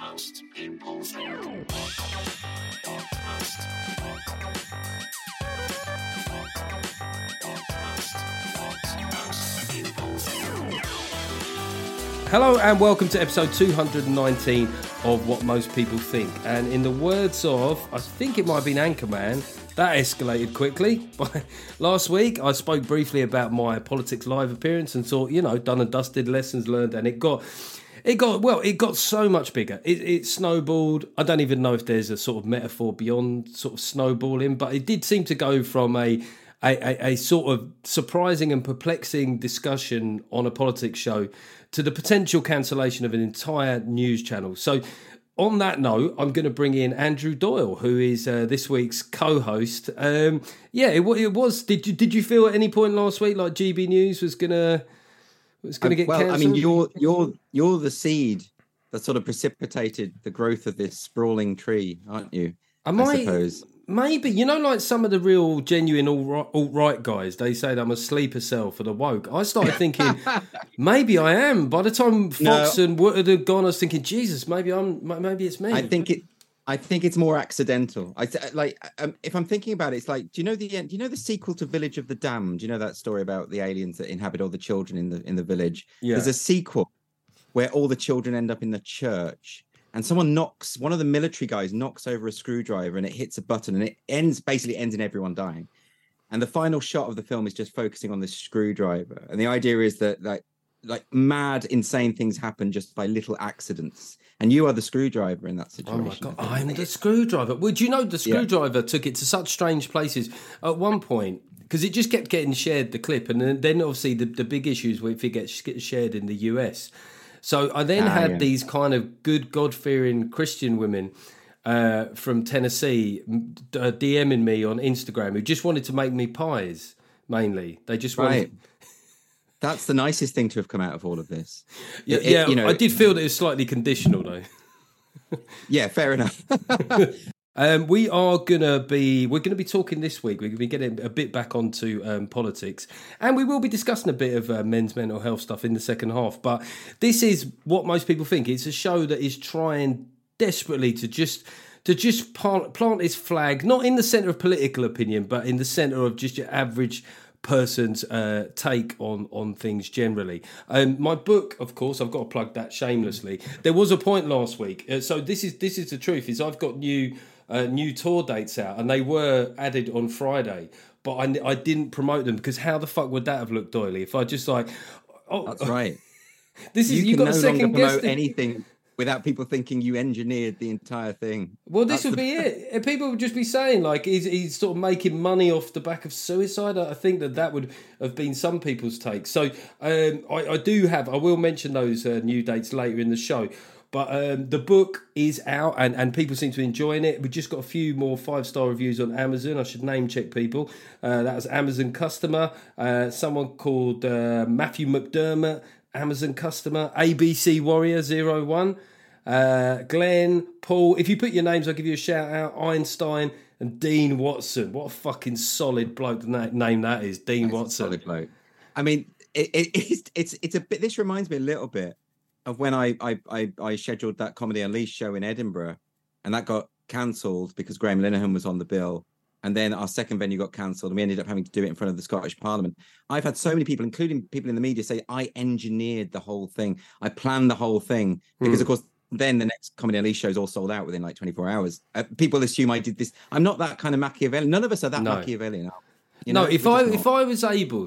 Podcast Impulse. Hello and welcome to episode 219 of What Most People Think. And in the words of, I think it might have been Anchorman, that escalated quickly. Last week I spoke briefly about my Politics Live appearance and thought, done and dusted, lessons learned, and it got so much bigger. It snowballed. I don't even know if there's a sort of metaphor beyond sort of snowballing, but it did seem to go from a sort of surprising and perplexing discussion on a politics show to the potential cancellation of an entire news channel. So on that note, I'm going to bring in Andrew Doyle, who is this week's co-host. It was. Did you feel at any point last week like GB News was going to get cancelled? I mean, you're the seed that sort of precipitated the growth of this sprawling tree, aren't you? I suppose. Maybe, like some of the real genuine alt-right guys, they say that I'm a sleeper cell for the woke. I started thinking, maybe I am. By the time Fox and Wood had gone, I was thinking, Jesus, maybe it's me. I think it's more accidental. If I'm thinking about it, it's like, do you know the sequel to Village of the Damned? Do you know that story about the aliens that inhabit all the children in the village? Yeah. There's a sequel where all the children end up in the church. And one of the military guys knocks over a screwdriver and it hits a button and it ends in everyone dying. And the final shot of the film is just focusing on this screwdriver. And the idea is that like mad, insane things happen just by little accidents. And you are the screwdriver in that situation. Oh my God, I'm the screwdriver. Would you know the screwdriver took it to such strange places at one point? Because it just kept getting shared, the clip. And then obviously the big issues if it gets shared in the US. So I then had these kind of good, God-fearing Christian women from Tennessee DMing me on Instagram who just wanted to make me pies, mainly. They just wanted... That's the nicest thing to have come out of all of this. I did feel that it was slightly conditional, though. Yeah, fair enough. We're going to be talking this week. We're going to be getting a bit back onto politics, and we will be discussing a bit of men's mental health stuff in the second half. But this is what most people think. It's a show that is trying desperately to just plant its flag, not in the centre of political opinion, but in the centre of just your average person's take on things generally. My book, of course, I've got to plug that shamelessly. There was a point last week, so this is the truth. Is I've got new tour dates out, and they were added on Friday, but I didn't promote them because how the fuck would that have looked, Doily? If I just that's right. You got a second guess. Promote anything without people thinking you engineered the entire thing. Well, this would be it. People would just be saying, like, he's sort of making money off the back of suicide. I think that would have been some people's take. So I will mention those new dates later in the show. But the book is out and people seem to be enjoying it. We just got a few more 5-star reviews on Amazon. I should name check people. That was Amazon customer. Someone called Matthew McDermott, Amazon customer. ABC Warrior 01. Glenn, Paul. If you put your names, I'll give you a shout out. Einstein and Dean Watson. What a fucking solid bloke name that is, Dean Watson. Solid bloke. I mean, it's a bit. This reminds me a little bit of when I scheduled that Comedy Unleashed show in Edinburgh, and that got cancelled because Graham Linehan was on the bill. And then our second venue got cancelled and we ended up having to do it in front of the Scottish Parliament. I've had so many people, including people in the media, say I engineered the whole thing. I planned the whole thing. Because, of course, then the next Comedy Unleashed show is all sold out within like 24 hours. People assume I did this. I'm not that kind of Machiavellian. None of us are that Machiavellian. If I was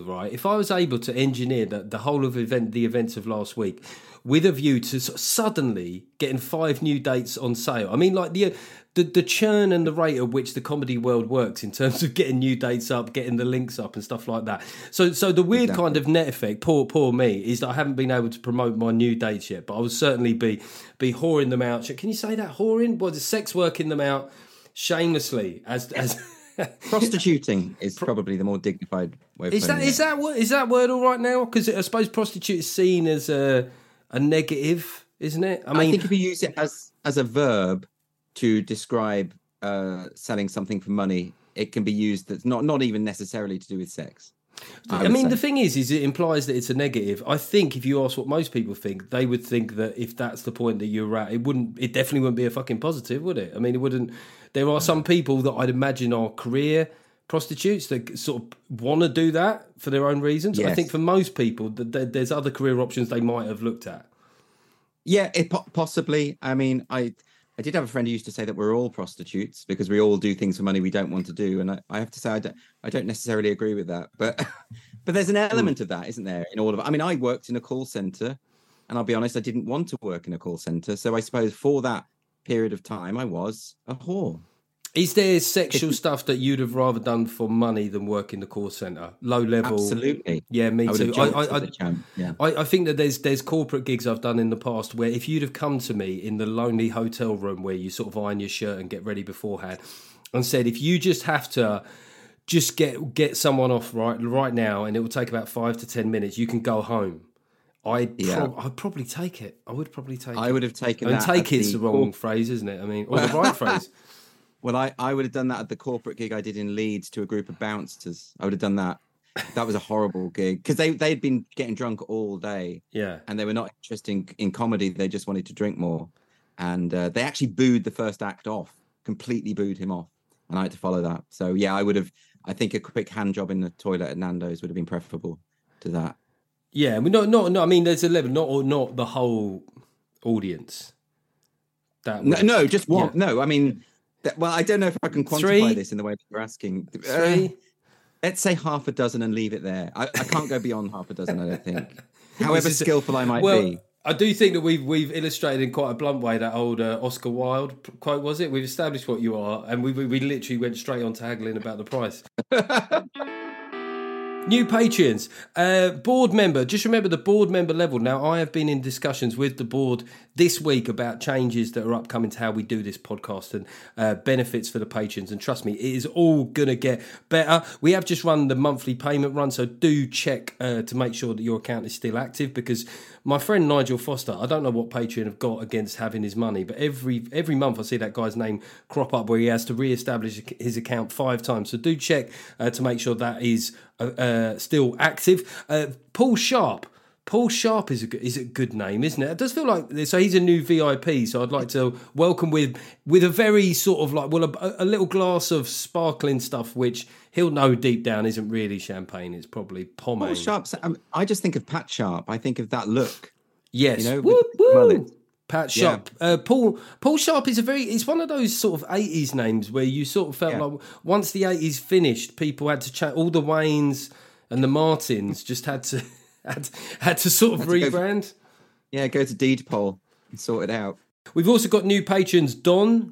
able to engineer the whole of the events of last week with a view to sort of suddenly getting 5 new dates on sale. I mean, like the churn and the rate at which the comedy world works in terms of getting new dates up, getting the links up and stuff like that. So the weird kind of net effect, poor me, is that I haven't been able to promote my new dates yet, but I will certainly be whoring them out. Can you say that, whoring? Well, the sex working them out shamelessly as prostituting is probably the more dignified way of putting it. Is that word all right now? Because I suppose prostitute is seen as a negative, isn't it? I think if you use it as a verb to describe selling something for money, it can be used that's not even necessarily to do with sex. I mean, the thing is it implies that it's a negative. I think if you ask what most people think, they would think that if that's the point that you're at, it definitely wouldn't be a fucking positive, would it? I mean, it wouldn't. There are some people that I'd imagine are career prostitutes that sort of want to do that for their own reasons. Yes. I think for most people, there's other career options they might have looked at. Yeah, possibly. I mean, I did have a friend who used to say that we're all prostitutes because we all do things for money we don't want to do, and I have to say I don't necessarily agree with that, but there's an element of that, isn't there? In all of it. I mean, I worked in a call center, and I'll be honest, I didn't want to work in a call center, so I suppose for that period of time, I was a whore. Is there sexual stuff that you'd have rather done for money than work in the call centre? Low level? Absolutely. Yeah, me too. I think that there's corporate gigs I've done in the past where if you'd have come to me in the lonely hotel room where you sort of iron your shirt and get ready beforehand and said, if you just have to just get someone off right now and it will take about 5 to 10 minutes, you can go home. I'd probably take it. I would probably take it. I would have taken that. And take it's the wrong phrase, isn't it? I mean, or the right phrase. Well, I would have done that at the corporate gig I did in Leeds to a group of bouncers. I would have done that. That was a horrible gig because they'd been getting drunk all day. Yeah. And they were not interested in comedy. They just wanted to drink more. And they actually booed the first act off, completely booed him off. And I had to follow that. So, yeah, I think a quick hand job in the toilet at Nando's would have been preferable to that. Yeah. I mean, there's a level, not the whole audience. No, just one. Yeah. No, I mean... Well, I don't know if I can quantify this in the way that you're asking. Let's say half a dozen and leave it there. I can't go beyond half a dozen, I don't think. However skillful I might be. I do think that we've illustrated in quite a blunt way that old Oscar Wilde quote, was it? We've established what you are, and we literally went straight on to haggling about the price. New Patreons, board member. Just remember the board member level. Now, I have been in discussions with the board this week about changes that are upcoming to how we do this podcast and benefits for the patrons. And trust me, it is all going to get better. We have just run the monthly payment run, so do check to make sure that your account is still active, because my friend Nigel Foster, I don't know what Patreon have got against having his money, but every month I see that guy's name crop up where he has to re-establish his account 5 times. So do check to make sure that is still active. Paul Sharp is a good name, isn't it? It does feel like so. He's a new VIP, so I'd like to welcome with a very sort of like a little glass of sparkling stuff, which he'll know deep down isn't really champagne. It's probably pomade. Paul Sharp. I just think of Pat Sharp. I think of that look. Yes, you know, woo. Pat Sharp. Yeah. Paul Sharp is it's one of those sort of 80s names where you sort of felt like once the 80s finished, people had to change. All the Waynes and the Martins just had to sort of rebrand. Go to Deedpol and sort it out. We've also got new patrons, Don.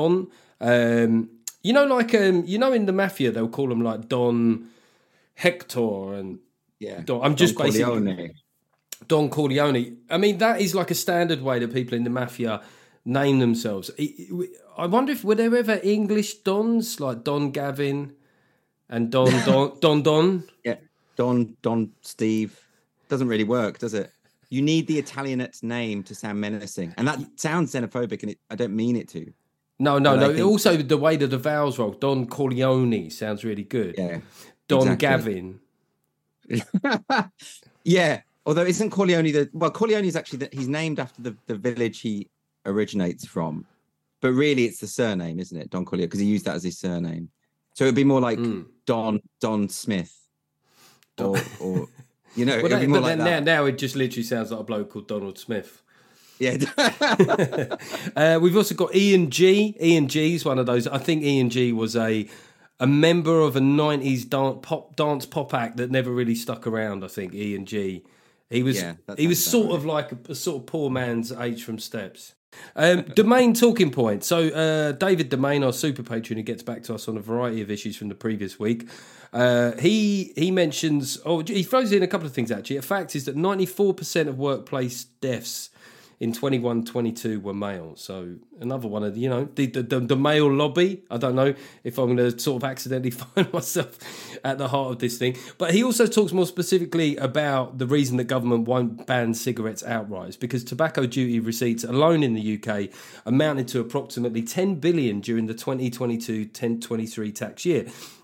You know, like in the mafia they'll call them like Don Hector and Don. I'm just basically Corleone. Don Corleone. I mean, that is like a standard way that people in the mafia name themselves. I wonder if were there ever English Dons like Don Gavin and Don. Yeah, Don Steve. Doesn't really work, does it? You need the Italianate name to sound menacing, and that sounds xenophobic, and I don't mean it to. No. Also, the way that the vowels roll, Don Corleone sounds really good. Yeah, Don exactly. Gavin. Yeah, although isn't Corleone Corleone is actually he's named after the village he originates from, but really it's the surname, isn't it? Don Corleone, because he used that as his surname. So it'd be more like Don Smith, or you know, it'd be more like that. Now it just literally sounds like a bloke called Donald Smith. Yeah. We've also got Ian G. Ian G is one of those. I think Ian G was a member of a 90s pop act that never really stuck around. I think Ian G. He was sort of like a sort of poor man's H from Steps. Domain talking point. So David Domain, our super patron, who gets back to us on a variety of issues from the previous week, he mentions, he throws in a couple of things actually. A fact is that 94% of workplace deaths in 21-22 were male. So another one of the male lobby. I don't know if I'm going to sort of accidentally find myself at the heart of this thing. But he also talks more specifically about the reason the government won't ban cigarettes outright, because tobacco duty receipts alone in the UK amounted to approximately 10 billion during the 2022-2023 tax year.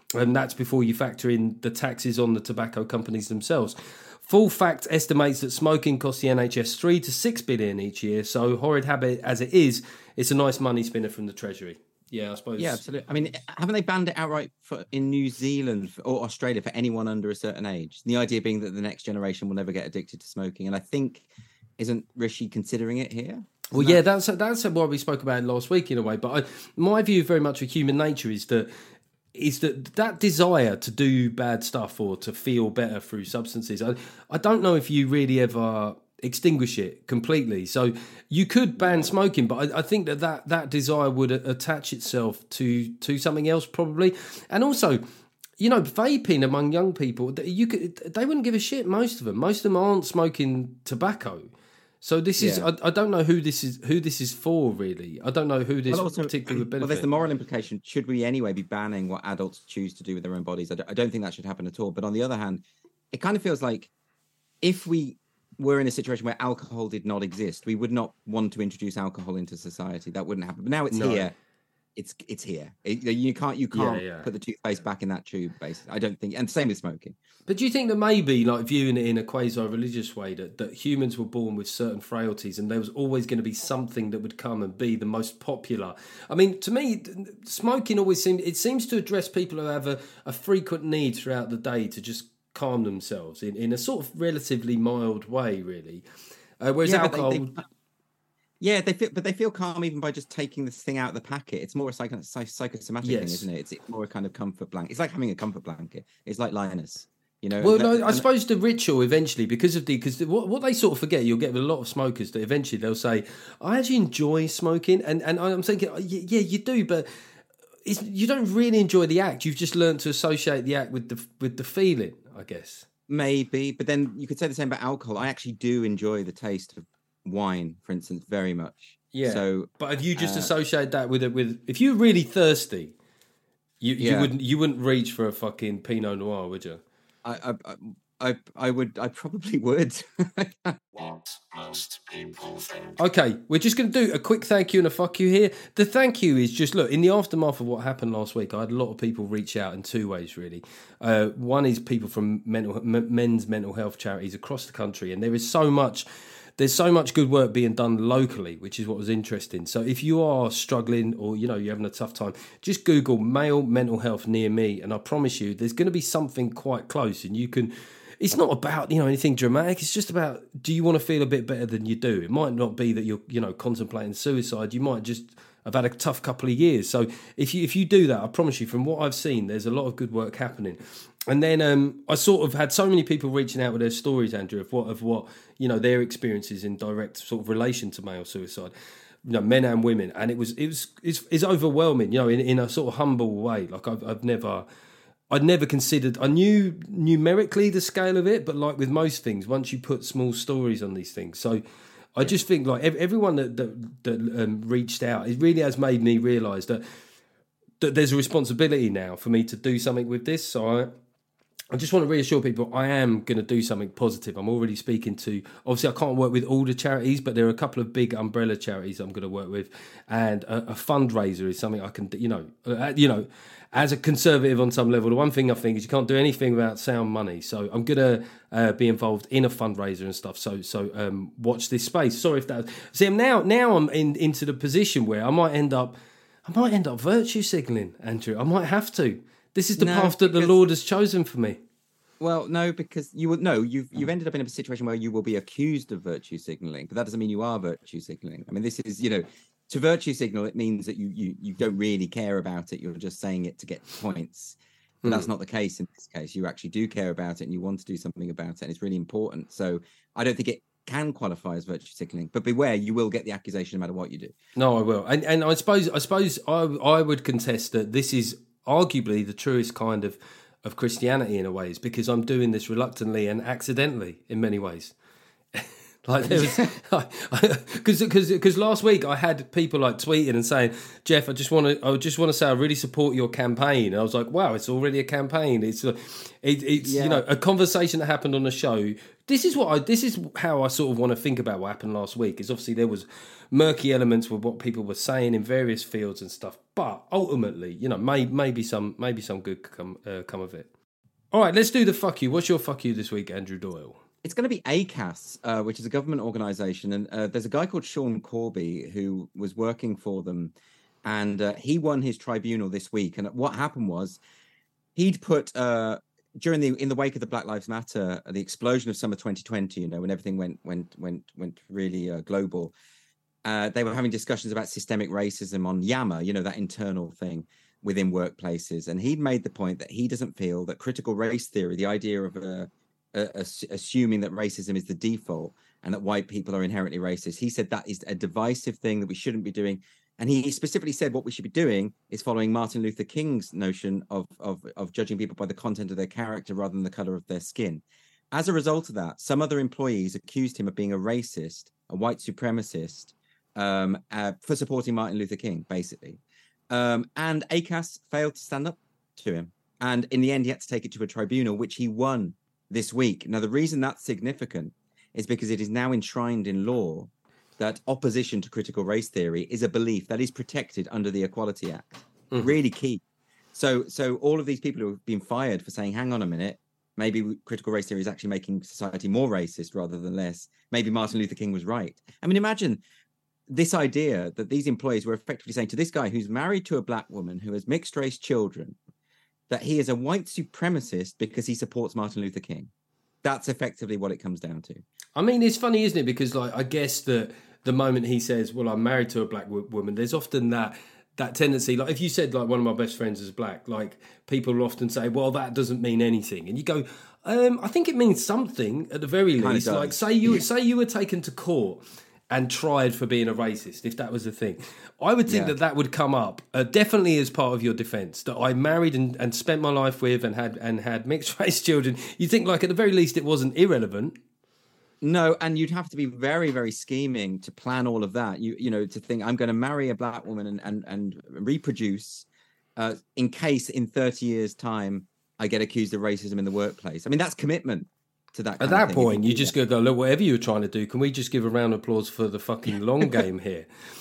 And that's before you factor in the taxes on the tobacco companies themselves. Full Fact estimates that smoking costs the NHS 3 to 6 billion each year. So horrid habit as it is, it's a nice money spinner from the Treasury. Yeah, I suppose. Yeah, absolutely. I mean, haven't they banned it outright in New Zealand or Australia for anyone under a certain age? The idea being that the next generation will never get addicted to smoking. And I think, isn't Rishi considering it here? Well, yeah, that's what we spoke about last week in a way. But my view very much of human nature is that desire to do bad stuff or to feel better through substances. I don't know if you really ever extinguish it completely. So you could ban smoking, but I think that desire would attach itself to something else probably. And also, you know, vaping among young people, they wouldn't give a shit. Most of them aren't smoking tobacco. So this is I don't know who this is for really. I don't know who this particular would benefit. Well, there's the moral implication. Should we anyway be banning what adults choose to do with their own bodies? I don't think that should happen at all. But on the other hand, it kind of feels like if we were in a situation where alcohol did not exist, we would not want to introduce alcohol into society. That wouldn't happen. But now it's here. It's here. You can't put the toothpaste back in that tube, basically. I don't think. And same with smoking. But do you think that maybe, like viewing it in a quasi-religious way, that humans were born with certain frailties and there was always going to be something that would come and be the most popular? I mean, to me, smoking always seems to address people who have a frequent need throughout the day to just calm themselves in a sort of relatively mild way, really. Whereas alcohol... They feel calm even by just taking this thing out of the packet. It's more a psychosomatic thing, isn't it? It's more a kind of comfort blanket. It's like having a comfort blanket. It's like Linus, you know. Well, I suppose the ritual eventually, because what they sort of forget, you'll get with a lot of smokers that eventually they'll say, "I actually enjoy smoking," and I'm thinking, yeah, you do, but you don't really enjoy the act. You've just learned to associate the act with the feeling, I guess. Maybe, but then you could say the same about alcohol. I actually do enjoy the taste of wine, for instance, very much. Yeah. So, but if you just associate that with if you're really thirsty, you wouldn't reach for a fucking Pinot Noir, would you? I would. I probably would. What most people think. Okay, we're just going to do a quick thank you and a fuck you here. The thank you is just, look, in the aftermath of what happened last week, I had a lot of people reach out in two ways, really. One is people from men's mental health charities across the country, and there's so much good work being done locally, which is what was interesting. So if you are struggling or, you know, you're having a tough time, just Google male mental health near me, and I promise you there's going to be something quite close. And you can, it's not about, you know, anything dramatic. It's just about, do you want to feel a bit better than you do? It might not be that you're, you know, contemplating suicide. You might just have had a tough couple of years. So if you do that, I promise you, from what I've seen, there's a lot of good work happening. And then I sort of had so many people reaching out with their stories, Andrew, of what you know, their experiences in direct sort of relation to male suicide, you know, men and women, and it's overwhelming, you know, in a sort of humble way. Like I'd never considered. I knew numerically the scale of it, but like with most things, once you put small stories on these things, so I just think like everyone that reached out, it really has made me realise that there's a responsibility now for me to do something with this. So I just want to reassure people I am going to do something positive. I'm already speaking to, obviously I can't work with all the charities, but there are a couple of big umbrella charities I'm going to work with, and a fundraiser is something I can, you know, as a conservative on some level, the one thing I think is you can't do anything without sound money. So I'm going to be involved in a fundraiser and stuff. So watch this space. Sorry if that. See, now I'm into the position where I might end up virtue signalling, Andrew. I might have to. This is the path that the Lord has chosen for me. Well, no, because you've ended up in a situation where you will be accused of virtue signalling, but that doesn't mean you are virtue signalling. I mean, this is, you know, to virtue signal, it means that you don't really care about it. You're just saying it to get points. But that's not the case in this case. You actually do care about it and you want to do something about it, and it's really important. So I don't think it can qualify as virtue signaling, but beware, you will get the accusation no matter what you do. No, I will. And I suppose I would contest that this is arguably the truest kind of Christianity in a way, is because I'm doing this reluctantly and accidentally in many ways. Like there was, because last week I had people like tweeting and saying, Jeff, I just want to say I really support your campaign. And I was like, wow, it's already a campaign. It's you know, a conversation that happened on the show. This is how I sort of want to think about what happened last week. Is obviously there was murky elements with what people were saying in various fields and stuff, but ultimately, you know, maybe some good come of it. All right, let's do the fuck you. What's your fuck you this week, Andrew Doyle? It's going to be ACAS, which is a government organisation, and there's a guy called Sean Corby who was working for them, and he won his tribunal this week. And what happened was, he'd put in the wake of the Black Lives Matter, the explosion of summer 2020, you know, when everything went really global. They were having discussions about systemic racism on Yammer, you know, that internal thing within workplaces, and he'd made the point that he doesn't feel that critical race theory, the idea of assuming that racism is the default and that white people are inherently racist. He said that is a divisive thing that we shouldn't be doing. And he specifically said what we should be doing is following Martin Luther King's notion of judging people by the content of their character rather than the color of their skin. As a result of that, some other employees accused him of being a racist, a white supremacist, for supporting Martin Luther King, basically. And ACAS failed to stand up to him. And in the end, he had to take it to a tribunal, which he won this week. Now, the reason that's significant is because it is now enshrined in law that opposition to critical race theory is a belief that is protected under the Equality Act. Mm-hmm. Really key. So all of these people who have been fired for saying, hang on a minute, maybe critical race theory is actually making society more racist rather than less. Maybe Martin Luther King was right. I mean, imagine this idea that these employees were effectively saying to this guy who's married to a black woman who has mixed race children, that he is a white supremacist because he supports Martin Luther King. That's effectively what it comes down to. I mean, it's funny, isn't it? Because, like, I guess that the moment he says, well, I'm married to a black woman, there's often that tendency. Like, if you said, like, one of my best friends is black, like, people will often say, well, that doesn't mean anything. And you go, I think it means something at the very least. Like, say you were taken to court and tried for being a racist, if that was the thing. I would think that would come up, definitely as part of your defence, that I married and spent my life with and had mixed race children. You think, like, at the very least, it wasn't irrelevant. No, and you'd have to be very, very scheming to plan all of that. You know, to think, I'm going to marry a black woman and reproduce in case in 30 years' time I get accused of racism in the workplace. I mean, that's commitment. At that point, you just go, look, whatever you were trying to do, can we just give a round of applause for the fucking long game here?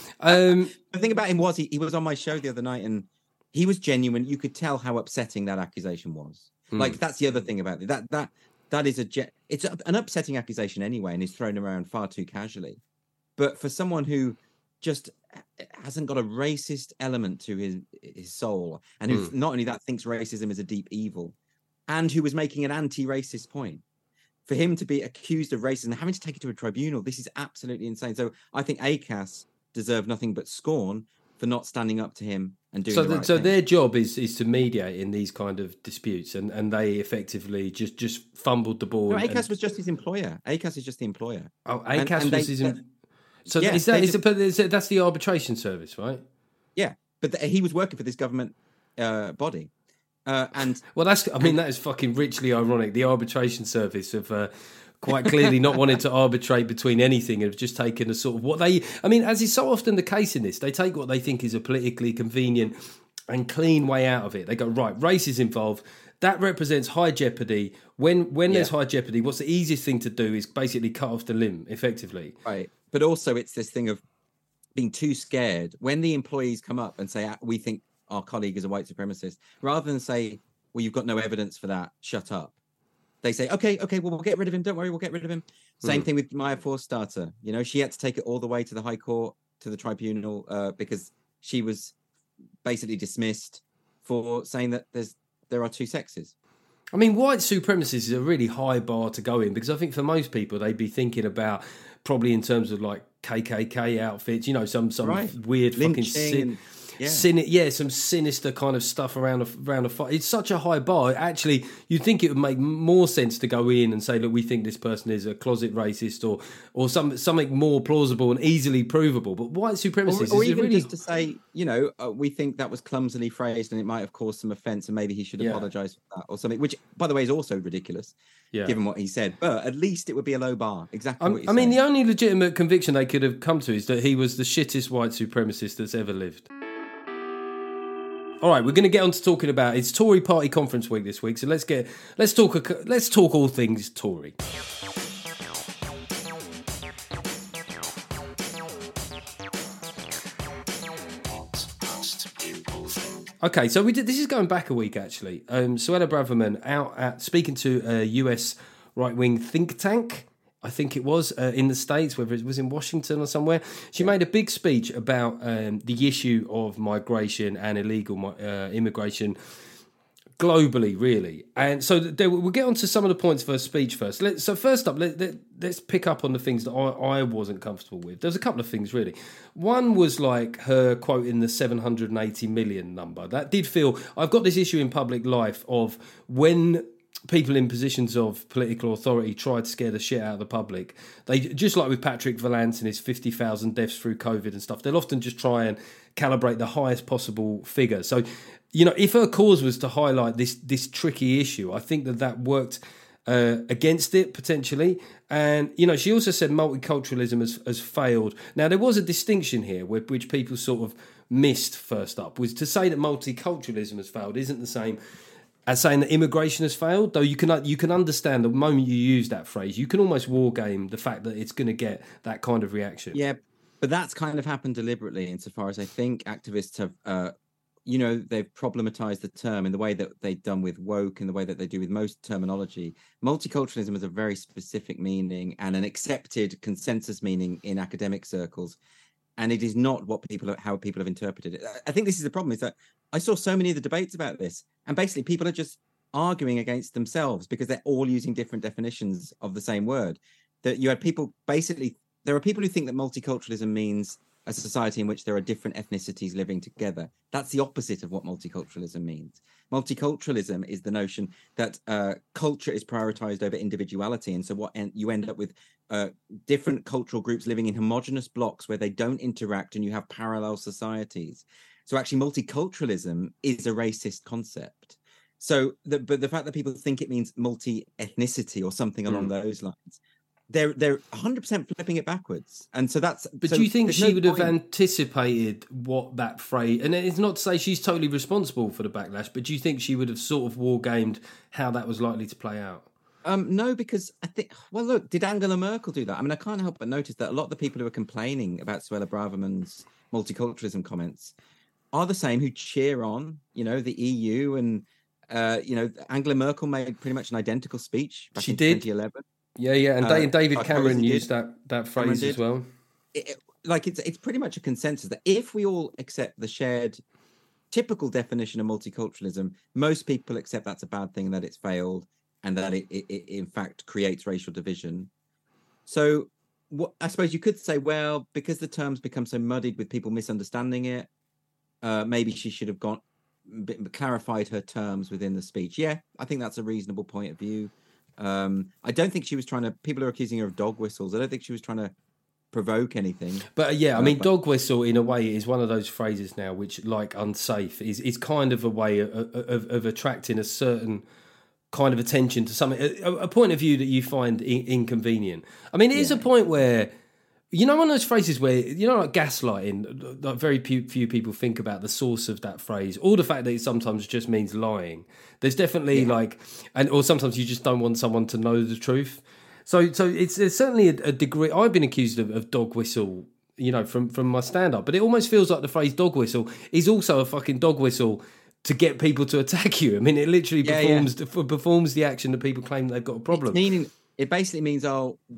The thing about him was he was on my show the other night and he was genuine. You could tell how upsetting that accusation was. Like, that's the other thing about it. That is it's an upsetting accusation anyway, and is thrown around far too casually. But for someone who just hasn't got a racist element to his soul, and who not only that thinks racism is a deep evil, and who was making an anti-racist point, for him to be accused of racism and having to take it to a tribunal, this is absolutely insane. So I think ACAS deserve nothing but scorn for not standing up to him and doing the right thing. Their job is to mediate in these kind of disputes, and they effectively just fumbled the ball. No, ACAS was just his employer. ACAS is just the employer. Oh, ACAS was his employer. So that's the arbitration service, right? Yeah, but he was working for this government body. That is fucking richly ironic. The arbitration service have quite clearly not wanted to arbitrate between anything and have just taken a sort of as is so often the case in this, they take what they think is a politically convenient and clean way out of it. They go, right, race is involved. That represents high jeopardy. When there's high jeopardy, what's the easiest thing to do is basically cut off the limb, effectively. Right. But also it's this thing of being too scared. When the employees come up and say, we think our colleague is a white supremacist, rather than say, well, you've got no evidence for that, shut up. They say, okay, well, we'll get rid of him. Don't worry, we'll get rid of him. Same thing with Maya Forstater. You know, she had to take it all the way to the High Court, to the tribunal, because she was basically dismissed for saying that there are two sexes. I mean, white supremacy is a really high bar to go in, because I think for most people, they'd be thinking about probably in terms of like KKK outfits, you know, some right. weird lynching fucking some sinister kind of stuff around a fight. It's such a high bar. Actually, you'd think it would make more sense to go in and say, look, we think this person is a closet racist or something more plausible and easily provable. But white supremacists, or even really... just to say, we think that was clumsily phrased and it might have caused some offence and maybe he should apologise for that or something, which, by the way, is also ridiculous. Yeah. Given what he said, but at least it would be a low bar. Exactly. What you're saying. The only legitimate conviction they could have come to is that he was the shittest white supremacist that's ever lived. All right, we're going to get on to talking about it's Tory Party Conference Week this week, so let's talk all things Tory. Okay, so this is going back a week, actually. Suella Braverman out speaking to a US right-wing think tank, I think it was, in the States, whether it was in Washington or somewhere. She made a big speech about the issue of migration and illegal immigration globally, really. And so we'll get on to some of the points of her speech first. So first up, let's pick up on the things that I wasn't comfortable with. There's a couple of things, really. One was like her quoting the 780 million number. That did feel... I've got this issue in public life of when people in positions of political authority try to scare the shit out of the public. They, just like with Patrick Vallance and his 50,000 deaths through COVID and stuff, they'll often just try and calibrate the highest possible figure. So, if her cause was to highlight this tricky issue, I think that worked against it potentially. And she also said multiculturalism has failed. Now there was a distinction here which people sort of missed first up, was to say that multiculturalism has failed isn't the same as saying that immigration has failed. Though you can understand the moment you use that phrase, you can almost wargame the fact that it's going to get that kind of reaction. Yeah, but that's kind of happened deliberately, insofar as I think activists have they've problematized the term in the way that they've done with woke, in the way that they do with most terminology. Multiculturalism has a very specific meaning and an accepted consensus meaning in academic circles. And it is not how people have interpreted it. I think this is the problem, is that I saw so many of the debates about this, and basically people are just arguing against themselves because they're all using different definitions of the same word. That you had people, basically, there are people who think that multiculturalism means a society in which there are different ethnicities living together. That's the opposite of what multiculturalism means. Multiculturalism is the notion that culture is prioritized over individuality. And so you end up with different cultural groups living in homogenous blocks where they don't interact and you have parallel societies. So actually multiculturalism is a racist concept. So but the fact that people think it means multi-ethnicity or something along those lines, they're 100% flipping it backwards. And so that's... But do you think she would have anticipated what that phrase... And it's not to say she's totally responsible for the backlash, but do you think she would have sort of wargamed how that was likely to play out? No, because I think... Well, look, did Angela Merkel do that? I mean, I can't help but notice that a lot of the people who are complaining about Suella Braverman's multiculturalism comments are the same who cheer on, the EU. And, Angela Merkel made pretty much an identical speech back in 2011. Yeah, and David Cameron used that phrase as well. It's pretty much a consensus that if we all accept the shared typical definition of multiculturalism, most people accept that's a bad thing, that it's failed, and that it in fact creates racial division. So I suppose you could say, well, because the terms become so muddied with people misunderstanding it, maybe she should have clarified her terms within the speech. Yeah, I think that's a reasonable point of view. I don't think she was trying to... People are accusing her of dog whistles. I don't think she was trying to provoke anything. But dog whistle in a way is one of those phrases now which, like unsafe, is kind of a way of attracting a certain kind of attention to something, a point of view that you find inconvenient. I mean, it is a point where... one of those phrases where, like gaslighting, like very few people think about the source of that phrase, or the fact that it sometimes just means lying. There's definitely or sometimes you just don't want someone to know the truth. So it's certainly a degree. I've been accused of dog whistle, from my stand-up, but it almost feels like the phrase dog whistle is also a fucking dog whistle to get people to attack you. I mean, it literally performs the action that people claim they've got a problem. It basically means,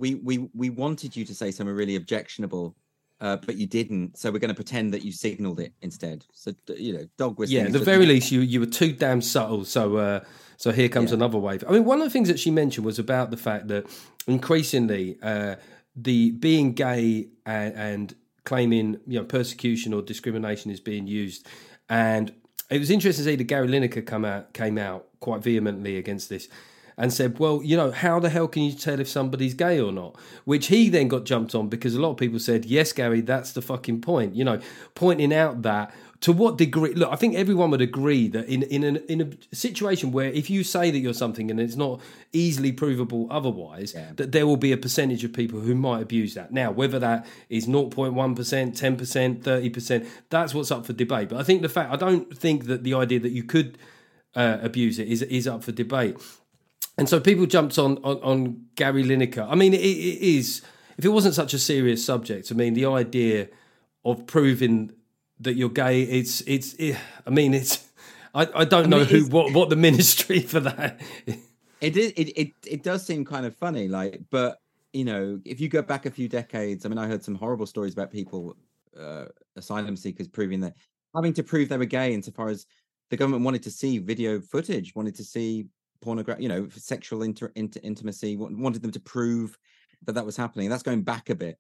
we wanted you to say something really objectionable, but you didn't. So we're going to pretend that you signaled it instead. So, dog whistling. Yeah, at the very least, you were too damn subtle. So here comes another wave. I mean, one of the things that she mentioned was about the fact that increasingly the being gay and claiming persecution or discrimination is being used. And it was interesting to see that Gary Lineker came out quite vehemently against this and said, well, how the hell can you tell if somebody's gay or not? Which he then got jumped on because a lot of people said, yes, Gary, that's the fucking point. Pointing out that to what degree... Look, I think everyone would agree that in a situation where if you say that you're something and it's not easily provable otherwise, that there will be a percentage of people who might abuse that. Now, whether that is 0.1%, 10%, 30%, that's what's up for debate. But I don't think that the idea that you could abuse it is up for debate. And so people jumped on Gary Lineker. I mean, it is... If it wasn't such a serious subject, I mean, the idea of proving that you're gay, I don't know what the ministry for that. It does seem kind of funny, but if you go back a few decades, I mean, I heard some horrible stories about people, asylum seekers, having to prove they were gay insofar as the government wanted to see video footage, wanted to see pornography, sexual intimacy, wanted them to prove that was happening. That's going back a bit.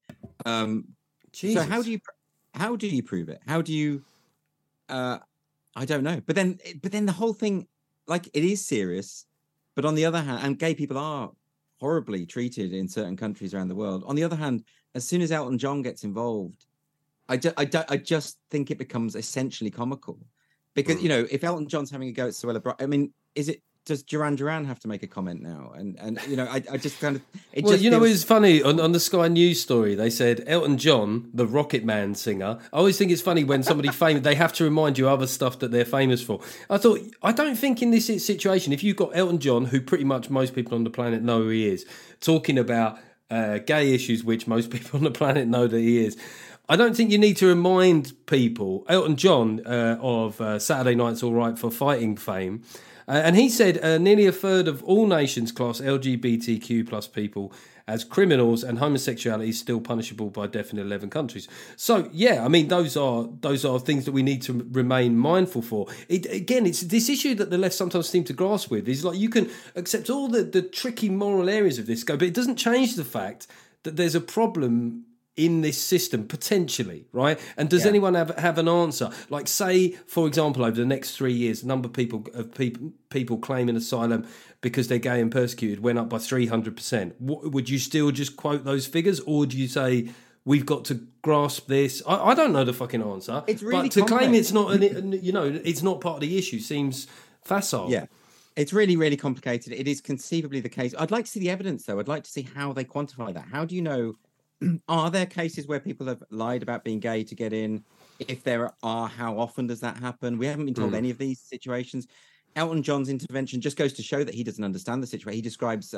So how do you prove it? How do you? I don't know. But then the whole thing, it is serious. But on the other hand, and gay people are horribly treated in certain countries around the world. On the other hand, as soon as Elton John gets involved, I just think it becomes essentially comical. Because if Elton John's having a go at Suella Braverman, I mean, does Duran Duran have to make a comment now? And I just kind of... it's funny, on the Sky News story, they said Elton John, the Rocket Man singer, I always think it's funny when somebody famous, they have to remind you of other stuff that they're famous for. I don't think in this situation, if you've got Elton John, who pretty much most people on the planet know who he is, talking about gay issues, which most people on the planet know that he is, I don't think you need to remind people. Elton John of Saturday Night's All Right for Fighting fame, and he said nearly a third of all nations class LGBTQ plus people as criminals, and homosexuality is still punishable by death in 11 countries. So, yeah, I mean, those are things that we need to remain mindful for. It's this issue that the left sometimes seem to grasp with, is you can accept all the tricky moral areas of this, but it doesn't change the fact that there's a problem in this system, potentially, right? And does anyone have an answer? Say, for example, over the next 3 years, the number of people claiming asylum because they're gay and persecuted went up by 300%. Would you still just quote those figures, or do you say we've got to grasp this? I don't know the fucking answer. It's really but to complex. claim it's not, it's not part of the issue seems facile. Yeah. It's really, really complicated. It is conceivably the case. I'd like to see the evidence, though. I'd like to see how they quantify that. How do you know? Are there cases where people have lied about being gay to get in? If there are, how often does that happen? We haven't been told any of these situations. Elton John's intervention just goes to show that he doesn't understand the situation. He describes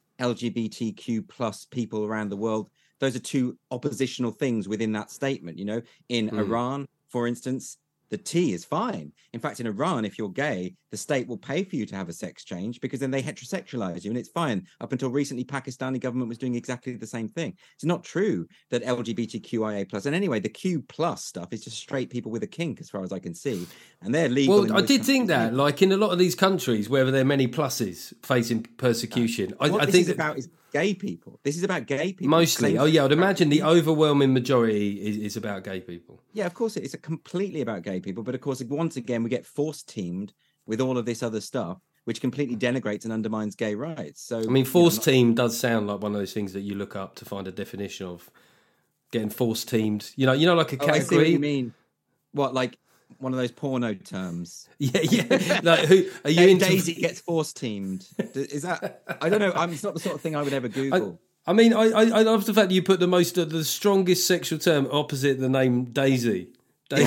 LGBTQ plus people around the world. Those are two oppositional things within that statement. In Iran, for instance, the T is fine. In fact, in Iran, if you're gay, the state will pay for you to have a sex change because then they heterosexualize you, and it's fine. Up until recently, Pakistani government was doing exactly the same thing. It's not true that LGBTQIA plus, and anyway, the Q plus stuff is just straight people with a kink, as far as I can see, and they're legal. Well, I did think that, in a lot of these countries where there are many pluses facing persecution, I think this is about is gay people. This is about gay people. Mostly. I'd imagine the overwhelming majority is about gay people. Yeah, of course, it's completely about gay people. But of course, once again, we get force teamed with all of this other stuff, which completely denigrates and undermines gay rights. So, I mean, force team does sound like one of those things that you look up to find a definition of getting force teamed. Like a category. I see what you mean. What, like one of those porno terms? Yeah. Who are you into? Daisy gets force teamed. Is that? I don't know. It's not the sort of thing I would ever Google. I mean, I love the fact that you put the strongest sexual term opposite the name Daisy. I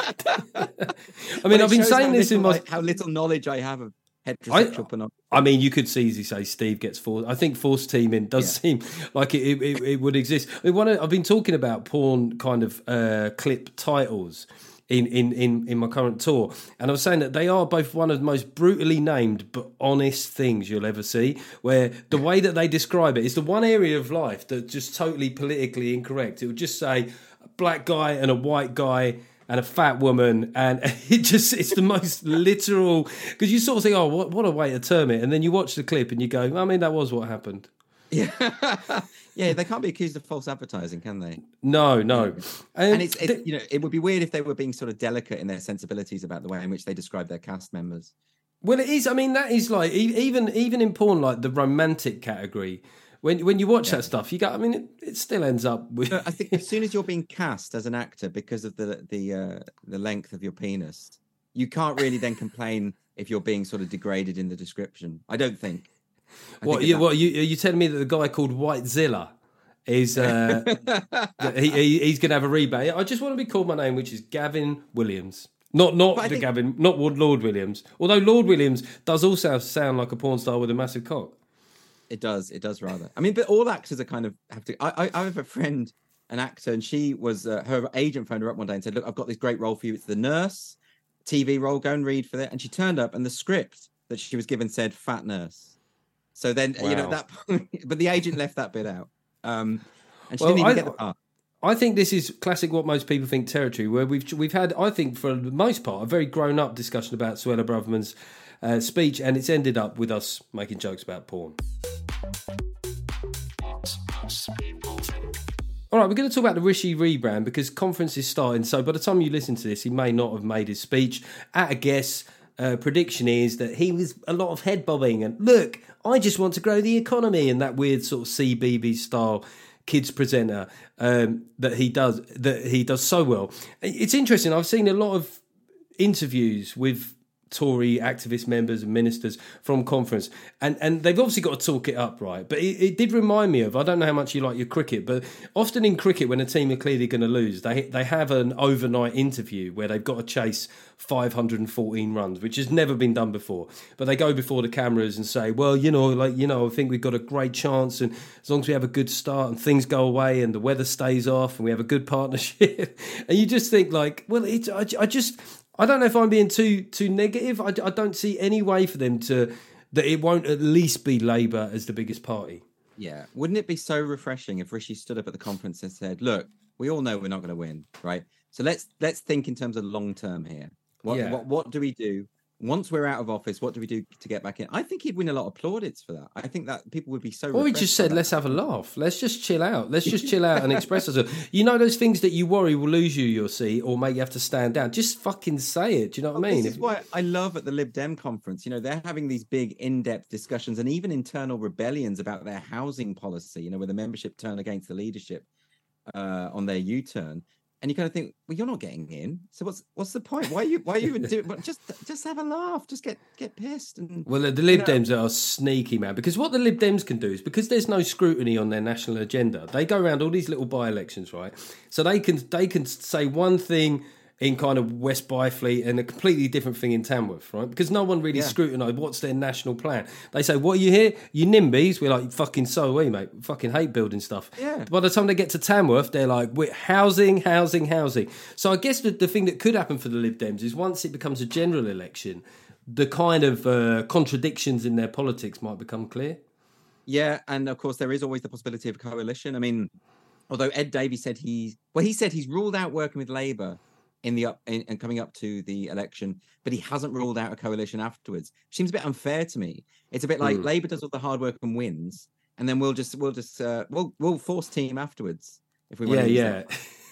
mean, I've been saying this how little knowledge I have of heterosexual pornography. I mean, you could easily say Steve gets forced. I think force teaming does seem like it would exist. I've been talking about porn kind of clip titles in my current tour, and I was saying that they are both one of the most brutally named but honest things you'll ever see, where the way that they describe it is the one area of life that's just totally politically incorrect. It would just say a black guy and a white guy and a fat woman, and it's the most literal, because you sort of think, oh, what a way to term it, and then you watch the clip and you go, I mean, that was what happened. Yeah, yeah, they can't be accused of false advertising, can they? No. And it's it would be weird if they were being sort of delicate in their sensibilities about the way in which they describe their cast members. Well, it is. I mean, that is like even in porn, like the romantic category. When you watch that stuff, you go. I mean, it still ends up with. I think as soon as you're being cast as an actor because of the length of your penis, you can't really then complain if you're being sort of degraded in the description. I don't think. Are you telling me that the guy called Whitezilla is he's going to have a rebate? I just want to be called my name, which is Gavin Williams. Not Lord Williams. Although Lord Williams does also sound like a porn star with a massive cock. It does rather. I mean, but all actors are kind of have to. I have a friend, an actor, and she was her agent phoned her up one day and said, "Look, I've got this great role for you. It's the nurse TV role. Go and read for that." And she turned up, and the script that she was given said "fat nurse." So then at that point, but the agent left that bit out, and she didn't even get the part. I think this is classic what most people think territory, where we've had, I think, for the most part, a very grown-up discussion about Suella Braverman's speech, and it's ended up with us making jokes about porn. All right, we're going to talk about the Rishi rebrand because conference is starting. So by the time you listen to this, he may not have made his speech. At a guess, prediction is that he was a lot of head bobbing and look, I just want to grow the economy and that weird sort of CBeebies style kids presenter that he does so well. It's interesting. I've seen a lot of interviews with Tory activist members and ministers from conference, and they've obviously got to talk it up, right? But it did remind me of, I don't know how much you like your cricket, but often in cricket when a team are clearly going to lose, they have an overnight interview where they've got to chase 514 runs, which has never been done before. But they go before the cameras and say, well, I think we've got a great chance, and as long as we have a good start and things go away and the weather stays off and we have a good partnership, and you just think like, well, I don't know if I'm being too negative. I don't see any way for them that it won't at least be Labour as the biggest party. Yeah. Wouldn't it be so refreshing if Rishi stood up at the conference and said, look, we all know we're not going to win, right? So let's think in terms of long term here. What do we do? Once we're out of office, what do we do to get back in? I think he'd win a lot of plaudits for that. I think that people would be so. Well, we just said, let's have a laugh. Let's just chill out. Let's just chill out and express ourselves. You know those things that you worry will lose you your seat or make you have to stand down. Just fucking say it. Do you know what I mean? This is why I love at the Lib Dem conference. They're having these big in-depth discussions and even internal rebellions about their housing policy. Where the membership turn against the leadership on their U-turn. And you kind of think, well, you're not getting in. So what's the point? Why are you even doing? But just have a laugh. Just get pissed. And well, the Lib Dems are sneaky, man. Because what the Lib Dems can do is because there's no scrutiny on their national agenda, they go around all these little by-elections, right? So they can say one thing in kind of West Byfleet and a completely different thing in Tamworth, right? Because no one really scrutinised what's their national plan. They say, what are you here? You NIMBYs? We're like, fucking so are we, mate. We fucking hate building stuff. Yeah. By the time they get to Tamworth, they're like, we're housing. So I guess the thing that could happen for the Lib Dems is once it becomes a general election, the kind of contradictions in their politics might become clear. Yeah, and of course there is always the possibility of coalition. I mean, although Ed Davey said he said he's ruled out working with Labour and coming up to the election, but he hasn't ruled out a coalition afterwards. Seems a bit unfair to me. It's a bit like Labour does all the hard work and wins, and then we'll force team afterwards if we win. Yeah.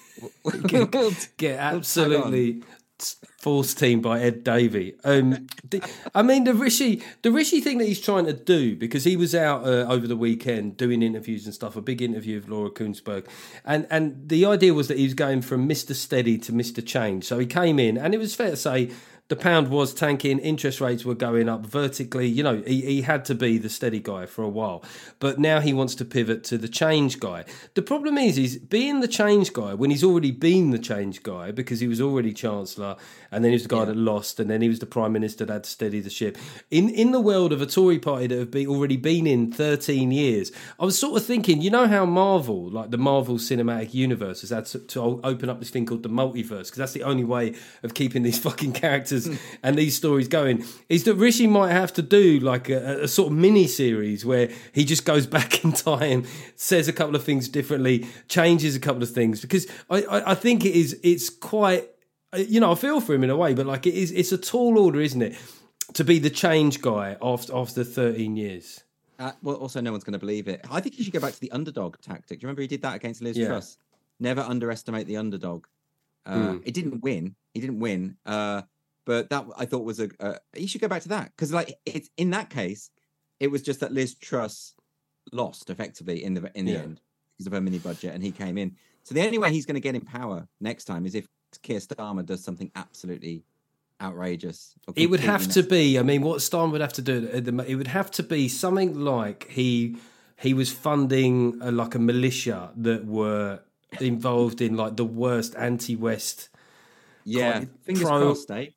Get absolutely force team by Ed Davey. I mean the Rishi thing that he's trying to do, because he was out over the weekend doing interviews and stuff, a big interview with Laura Kuenssberg, and the idea was that he was going from Mr. Steady to Mr. Change. So he came in, and it was fair to say the pound was tanking, interest rates were going up vertically. He had to be the steady guy for a while. But now he wants to pivot to the change guy. The problem is being the change guy when he's already been the change guy, because he was already Chancellor, and then he was the guy that lost, and then he was the Prime Minister that had to steady the ship. In the world of a Tory party that have already been in 13 years, I was sort of thinking, how Marvel, like the Marvel Cinematic Universe, has had to open up this thing called the multiverse, because that's the only way of keeping these fucking characters and these stories going, is that Rishi might have to do like a sort of mini series where he just goes back in time, says a couple of things differently, changes a couple of things, because I think it's quite, I feel for him in a way, but like it's a tall order, isn't it, to be the change guy after 13 years. Well, also, no one's going to believe it. I think you should go back to the underdog tactic. Do you remember he did that against Liz Truss? Never underestimate the underdog. It didn't win. He didn't win. But that I thought was he should go back to that, because like it's in that case, it was just that Liz Truss lost effectively in the end because of her mini budget, and he came in. So the only way he's going to get in power next time is if Keir Starmer does something absolutely outrageous. It would have to be. I mean, what Starmer would have to do? It would have to be something like he was funding like a militia that were involved in like the worst anti-West. Yeah, fingers crossed, eh?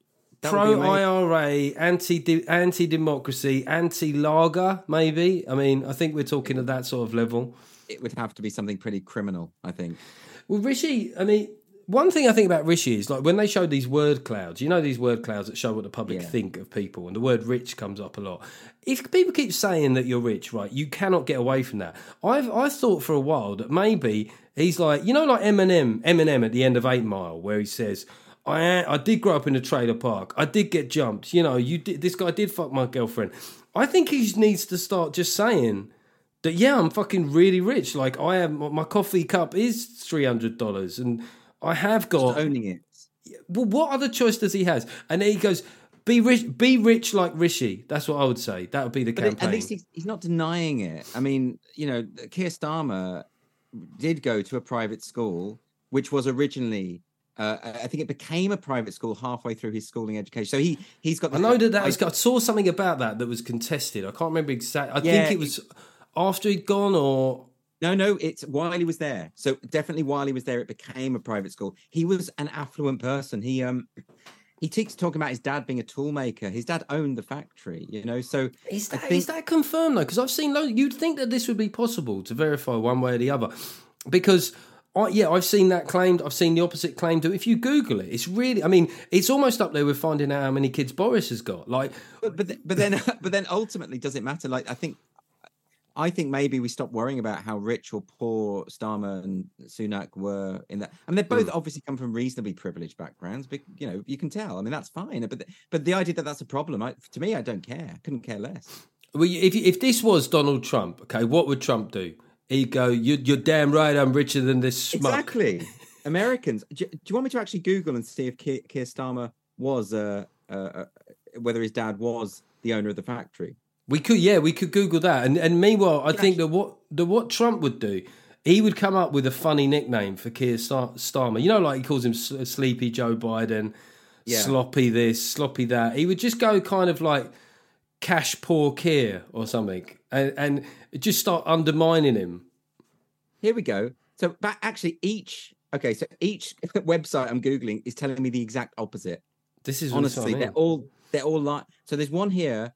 Pro-IRA, anti-democracy, anti-Lager, maybe. I mean, I think we're talking at that sort of level. It would have to be something pretty criminal, I think. Well, Rishi, I mean, one thing I think about Rishi is like when they show these word clouds, you know, these word clouds that show what the public think of people, and the word rich comes up a lot. If people keep saying that you're rich, right, you cannot get away from that. I've thought for a while that maybe he's like, you know, like Eminem at the end of 8 Mile, where he says, I did grow up in a trailer park. I did get jumped. You know, this guy did fuck my girlfriend. I think he needs to start just saying that, yeah, I'm fucking really rich. Like, my coffee cup is $300 and I have got... Just owning it. Well, what other choice does he have? And then he goes, be rich like Rishi. That's what I would say. That would be the campaign. At least he's not denying it. I mean, you know, Keir Starmer did go to a private school, which was originally... I think it became a private school halfway through his schooling education. So he's got... I know that was... I saw something about that was contested. I can't remember exactly. I think it was after he'd gone or... No, it's while he was there. So definitely while he was there, it became a private school. He was an affluent person. He keeps talking about his dad being a tool maker. His dad owned the factory, you know. So is that confirmed though? Because I've seen you'd think that this would be possible to verify one way or the other, because I've seen that claimed. I've seen the opposite claimed. If you Google it, it's really. I mean, it's almost up there with finding out how many kids Boris has got. Like, but then ultimately, does it matter? Like, I think maybe we stop worrying about how rich or poor Starmer and Sunak were in that. I mean, they both obviously come from reasonably privileged backgrounds, but you know, you can tell. I mean, that's fine. But the idea that that's a problem, to me, I don't care. I couldn't care less. Well, if this was Donald Trump, okay, what would Trump do? He'd go, "You're damn right. I'm richer than this schmuck." Exactly. Americans. Do you want me to actually Google and see if Keir Starmer was whether his dad was the owner of the factory? We could Google that. And meanwhile, I think that what Trump would do, he would come up with a funny nickname for Keir Starmer. You know, like he calls him Sleepy Joe Biden, sloppy this, sloppy that. He would just go kind of like cash poor Keir or something, and just start undermining him. Here we go. So, but actually, each website I'm Googling is telling me the exact opposite. This is honestly, they're all like. So there's one here.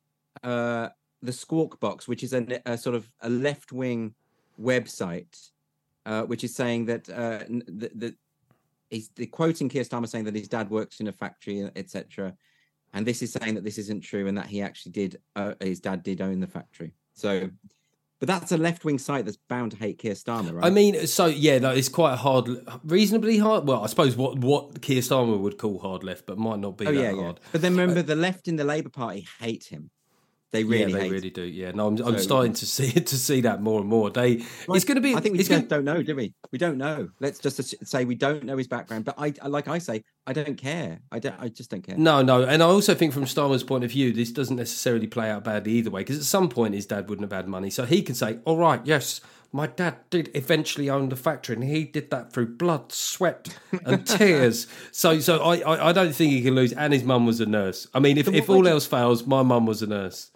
The Squawk Box, which is a sort of a left-wing website, which is saying that he's quoting Keir Starmer saying that his dad works in a factory, etc. And this is saying that this isn't true and that he actually did, his dad did own the factory. So, but that's a left-wing site that's bound to hate Keir Starmer, right? I mean, so yeah, no, it's quite reasonably hard. Well, I suppose what Keir Starmer would call hard left, but might not be hard. Yeah. But then remember, the left in the Labour Party hate him. They really do. Yeah, no, I'm starting to see that more and more. It's going to be. I think we just don't know, do we? We don't know. Let's just say we don't know his background. But I don't care. I just don't care. No, and I also think from Starmer's point of view, this doesn't necessarily play out badly either way. Because at some point, his dad wouldn't have had money, so he can say, "All right, yes, my dad did eventually own the factory, and he did that through blood, sweat, and tears." So I don't think he can lose. And his mum was a nurse. I mean, if all else fails, my mum was a nurse.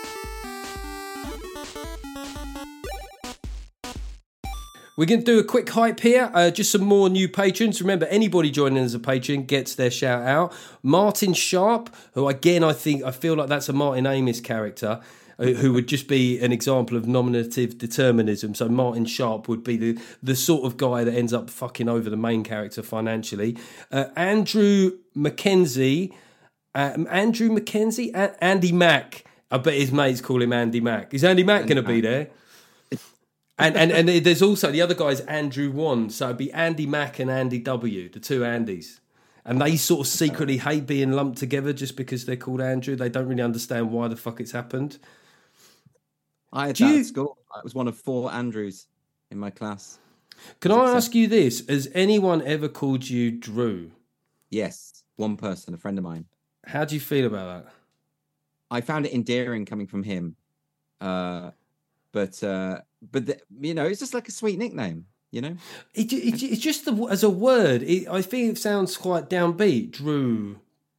We're going to do a quick hype here. Just some more new patrons. Remember, anybody joining as a patron gets their shout out. Martin Sharp, who again I feel like that's a Martin Amis character, who would just be an example of nominative determinism. So Martin Sharp would be the sort of guy that ends up fucking over the main character financially. Andrew Mackenzie, Andy Mack. I bet his mates call him Andy Mack. Is Andy Mack going to be there? And there's also the other guy's Andrew Wan. So it'd be Andy Mack and Andy W, the two Andys. And they sort of secretly hate being lumped together just because they're called Andrew. They don't really understand why the fuck it's happened. I had that at school. I was one of 4 Andrews in my class. Can I ask you this? Has anyone ever called you Drew? Yes, one person, a friend of mine. How do you feel about that? I found it endearing coming from him. But it's just like a sweet nickname, It's just as a word. I think it sounds quite downbeat. Drew.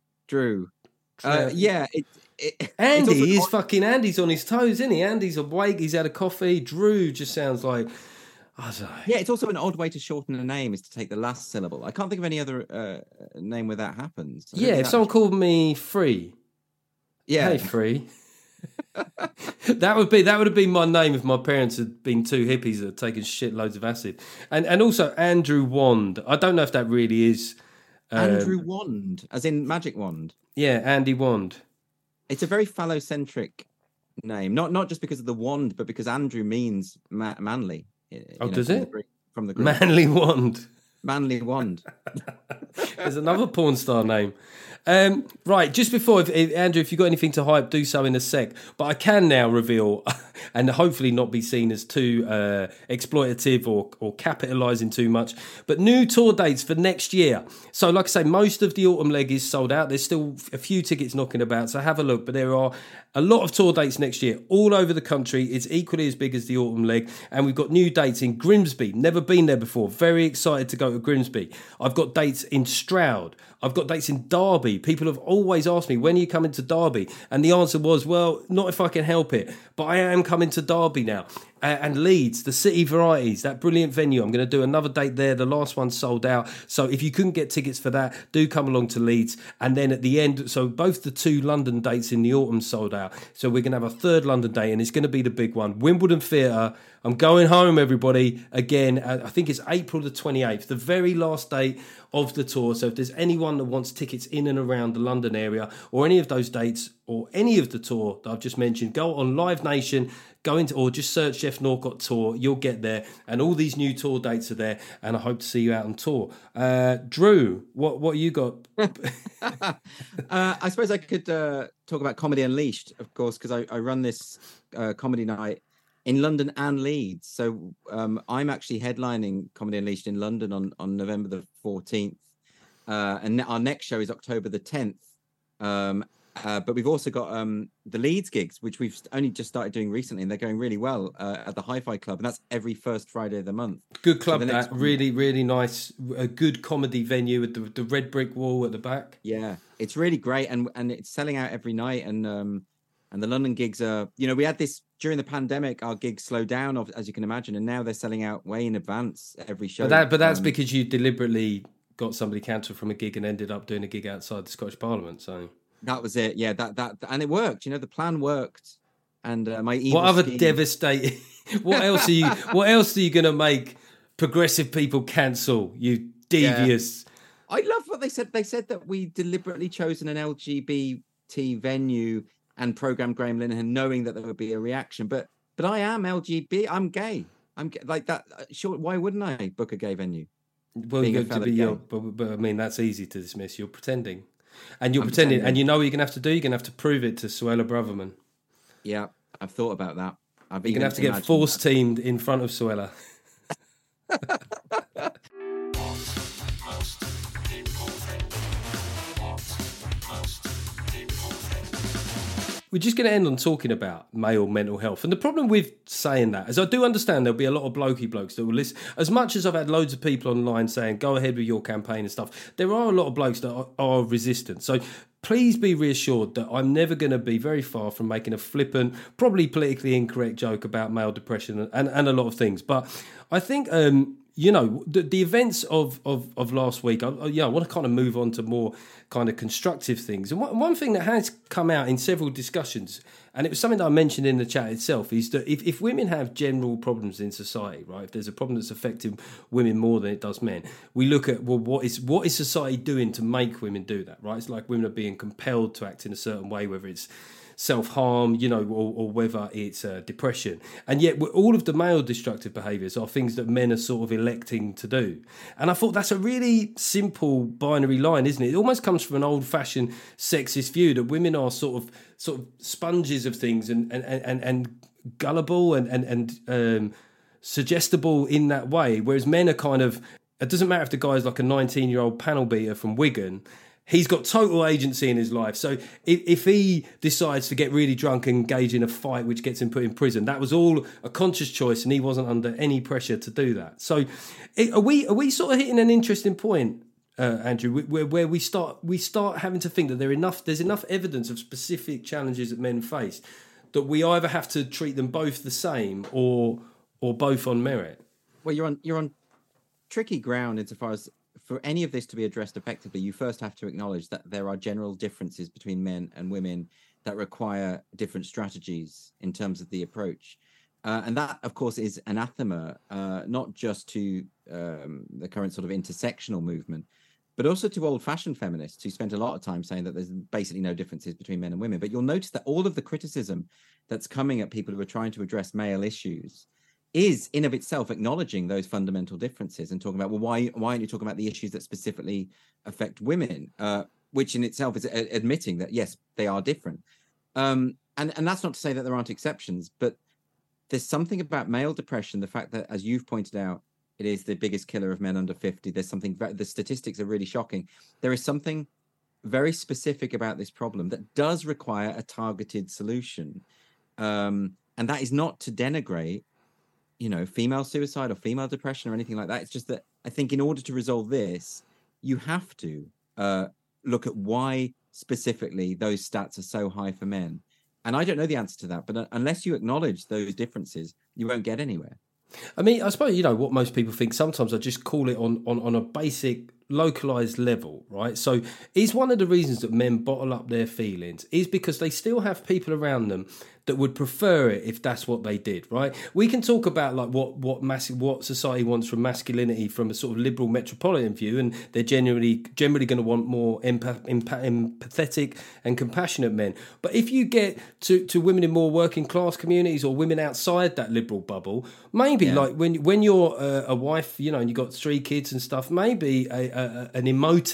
Yeah. Andy is fucking Andy's on his toes, isn't he? Andy's awake. He's had a coffee. Drew just sounds like. I don't know. Yeah, it's also an odd way to shorten a name is to take the last syllable. I can't think of any other name where that happens. Yeah, if someone called me Free. Yeah. Hey, Free. that would have been my name if my parents had been 2 hippies that had taken shitloads of acid. And also Andrew Wand. I don't know if that really is Andrew Wand, as in magic wand. Yeah, Andy Wand. It's a very phallocentric name, not just because of the wand, but because Andrew means manly. Does it? From the Greek. Manly Wand. Manly Wand. There's another porn star name. Right, just before, Andrew, if you've got anything to hype, do so in a sec. But I can now reveal, and hopefully not be seen as too exploitative or capitalising too much, but new tour dates for next year. So like I say, most of the autumn leg is sold out. There's still a few tickets knocking about, so have a look. But there are a lot of tour dates next year all over the country. It's equally as big as the autumn leg. And we've got new dates in Grimsby. Never been there before. Very excited to go to Grimsby. I've got dates in Stroud. I've got dates in Derby. People have always asked me, when are you coming to Derby? And the answer was, well, not if I can help it. But I am coming to Derby now. And Leeds, the City Varieties, that brilliant venue. I'm going to do another date there. The last one sold out. So if you couldn't get tickets for that, do come along to Leeds. And then at the end, so both the 2 London dates in the autumn sold out. So we're going to have a 3rd London date, and it's going to be the big one. Wimbledon Theatre. I'm going home, everybody, again. I think it's April the 28th, the very last date of the tour. So if there's anyone that wants tickets in and around the London area or any of those dates or any of the tour that I've just mentioned, go on Live Nation, or just search Jeff Norcott Tour. You'll get there, and all these new tour dates are there, and I hope to see you out on tour. Drew, what you got? I suppose I could talk about Comedy Unleashed, of course, because I run this comedy night in London and Leeds. So I'm actually headlining Comedy Unleashed in London on November the 14th. And our next show is October the 10th. But we've also got the Leeds gigs, which we've only just started doing recently, and they're going really well at the Hi-Fi Club. And that's every first Friday of the month. Good club, so that. Really, really nice. A good comedy venue with the red brick wall at the back. Yeah, it's really great. And it's selling out every night. And the London gigs are, we had this during the pandemic, our gigs slowed down, as you can imagine, and now they're selling out way in advance every show. But that's because you deliberately got somebody cancelled from a gig and ended up doing a gig outside the Scottish Parliament. So that was it. Yeah, that and it worked. The plan worked. And my evil what other scheme... devastating? What else are you? What else are you going to make progressive people cancel? You devious. Yeah. I love what they said. They said that we deliberately chosen an LGBT venue and programmed Graham Linehan knowing that there would be a reaction. But I am LGBT. I'm gay. I'm like that. Sure. Why wouldn't I book a gay venue? Well, you got to be. But I mean, that's easy to dismiss. You're pretending, and you're pretending, and you know what you're gonna have to do. You're gonna have to prove it to Suella Braverman. Yeah, I've thought about that. You're gonna have to get force teamed in front of Suella. We're just going to end on talking about male mental health. And the problem with saying that is I do understand there'll be a lot of blokes that will listen. As much as I've had loads of people online saying, go ahead with your campaign and stuff, there are a lot of blokes that are resistant. So please be reassured that I'm never going to be very far from making a flippant, probably politically incorrect joke about male depression and a lot of things. But I think... the events of last week, I want to kind of move on to more kind of constructive things. And one thing that has come out in several discussions, and it was something that I mentioned in the chat itself, is that if women have general problems in society, right, if there's a problem that's affecting women more than it does men, we look at, well, what is society doing to make women do that, right? It's like women are being compelled to act in a certain way, whether it's self-harm, or whether it's depression. And yet all of the male destructive behaviours are things that men are sort of electing to do. And I thought that's a really simple binary line, isn't it? It almost comes from an old-fashioned sexist view that women are sort of sponges of things and gullible and suggestible in that way, whereas men are kind of, it doesn't matter if the guy's like a 19-year-old panel beater from Wigan, he's got total agency in his life. So if he decides to get really drunk and engage in a fight which gets him put in prison, that was all a conscious choice and he wasn't under any pressure to do that. So are we sort of hitting an interesting point, Andrew, where we start having to think that there's enough evidence of specific challenges that men face that we either have to treat them both the same or both on merit? Well, you're on tricky ground insofar as, for any of this to be addressed effectively, you first have to acknowledge that there are general differences between men and women that require different strategies in terms of the approach. And that, of course, is anathema, not just to the current sort of intersectional movement, but also to old-fashioned feminists who spent a lot of time saying that there's basically no differences between men and women. But you'll notice that all of the criticism that's coming at people who are trying to address male issues is in of itself acknowledging those fundamental differences and talking about, well, why aren't you talking about the issues that specifically affect women, which in itself is admitting that, yes, they are different. And that's not to say that there aren't exceptions, but there's something about male depression, the fact that, as you've pointed out, it is the biggest killer of men under 50. There's something, the statistics are really shocking. There is something very specific about this problem that does require a targeted solution. And that is not to denigrate, female suicide or female depression or anything like that. It's just that I think in order to resolve this, you have to look at why specifically those stats are so high for men. And I don't know the answer to that, but unless you acknowledge those differences, you won't get anywhere. I mean, I suppose, what most people think, sometimes I just call it on a basic localized level, right? So is one of the reasons that men bottle up their feelings is because they still have people around them that would prefer it if that's what they did, right? We can talk about like what society wants from masculinity from a sort of liberal metropolitan view, and they're generally going to want more empathetic and compassionate men. But if you get to women in more working class communities or women outside that liberal bubble, maybe like when you're a wife, and you've got 3 kids and stuff, maybe an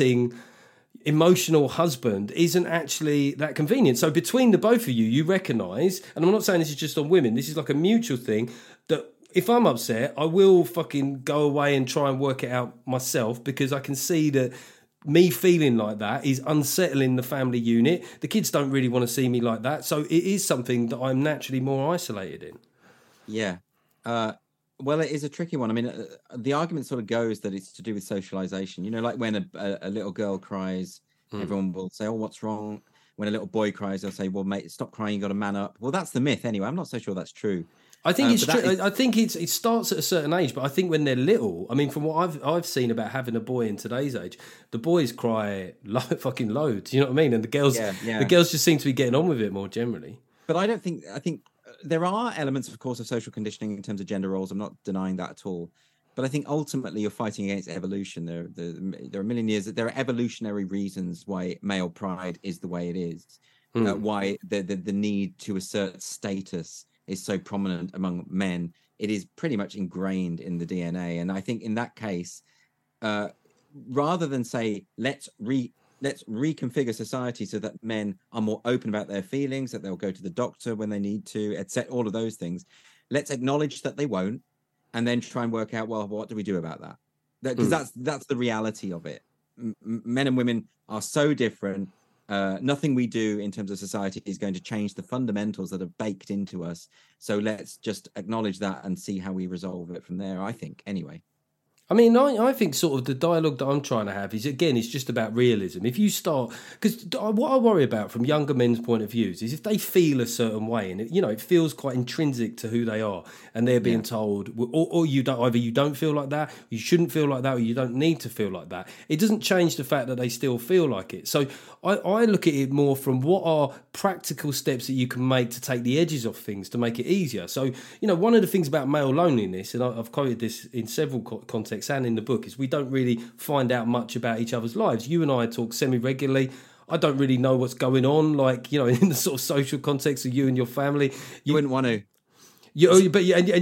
emotional husband isn't actually that convenient. So between the both of you, you recognise, and I'm not saying this is just on women, this is like a mutual thing, that if I'm upset, I will fucking go away and try and work it out myself, because I can see that me feeling like that is unsettling the family unit. The kids don't really want to see me like that. So it is something that I'm naturally more isolated in. Yeah. Well, it is a tricky one. I mean, the argument sort of goes that it's to do with socialization. Like when a little girl cries, everyone will say, oh, what's wrong? When a little boy cries, they'll say, well, mate, stop crying, you got to man up. Well, that's the myth anyway. I'm not so sure that's true. I think it's true. I think it starts at a certain age, but I think when they're little, I mean, from what I've seen about having a boy in today's age, the boys cry fucking loads. You know what I mean? And the girls just seem to be getting on with it more generally. But I think there are elements, of course, of social conditioning in terms of gender roles. I'm not denying that at all. But I think ultimately you're fighting against evolution. There are a million years. There are evolutionary reasons why male pride is the way it is. Why the need to assert status is so prominent among men. It is pretty much ingrained in the DNA. And I think in that case, rather than say, let's reconfigure society so that men are more open about their feelings, that they'll go to the doctor when they need to, etc., all of those things. Let's acknowledge that they won't, and then try and work out, well, what do we do about that? Because that's the reality of it. Men and women are so different. Nothing we do in terms of society is going to change the fundamentals that are baked into us. So let's just acknowledge that and see how we resolve it from there, I think, anyway. I mean, I think sort of the dialogue that I'm trying to have is, again, it's just about realism. If you start... Because what I worry about from younger men's point of views is if they feel a certain way and, it feels quite intrinsic to who they are, and they're being told, or you don't, either you don't feel like that, you shouldn't feel like that, or you don't need to feel like that. It doesn't change the fact that they still feel like it. So I look at it more from what are practical steps that you can make to take the edges off things to make it easier. So, one of the things about male loneliness, and I've quoted this in several contexts and in the book, is we don't really find out much about each other's lives. You and I talk semi-regularly. I don't really know what's going on, in the sort of social context of you and your family. You wouldn't want to. And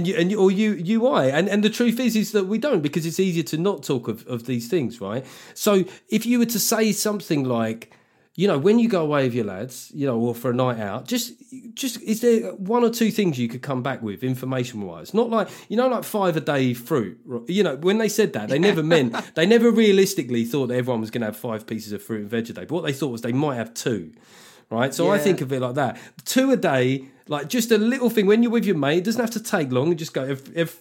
the truth is that we don't, because it's easier to not talk of these things, right? So if you were to say something like, when you go away with your lads, or for a night out, just is there one or two things you could come back with information-wise? Not like, like 5 a day fruit. When they said that, they never they never realistically thought that everyone was going to have 5 pieces of fruit and veg a day. But what they thought was they might have 2, right? So I think of it like that. 2 a day, like just a little thing. When you're with your mate, it doesn't have to take long. And just go, if